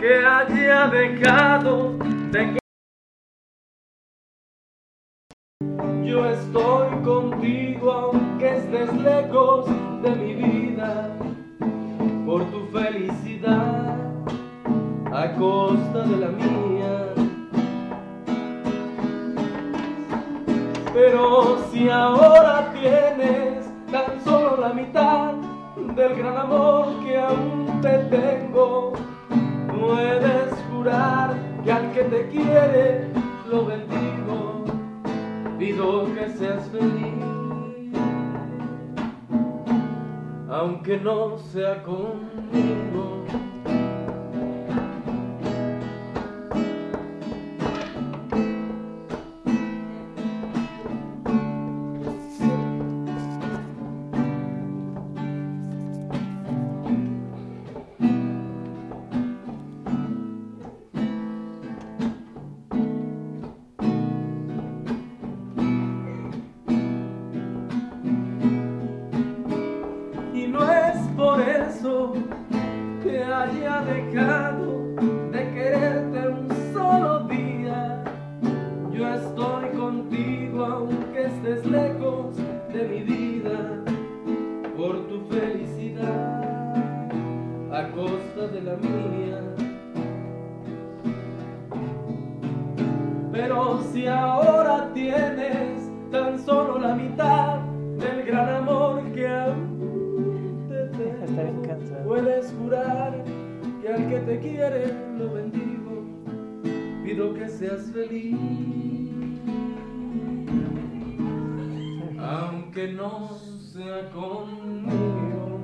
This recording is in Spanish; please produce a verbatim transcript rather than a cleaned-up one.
que haya dejado de que yo estoy contigo aunque estés lejos de mi vida, por tu felicidad a costa de la mía. Pero si ahora tienes tan solo la mitad del gran amor que aún te tengo, puedes jurar que al que te quiere lo bendigo, pido que seas feliz, aunque no sea conmigo. Por eso que haya dejado de quererte un solo día, yo estoy contigo aunque estés lejos de mi vida, por tu felicidad a costa de la mía. Pero si ahora tienes tan solo la mitad del gran amor que aún puedes jurar que al que te quiere lo bendigo, pido que seas feliz, aunque no sea conmigo.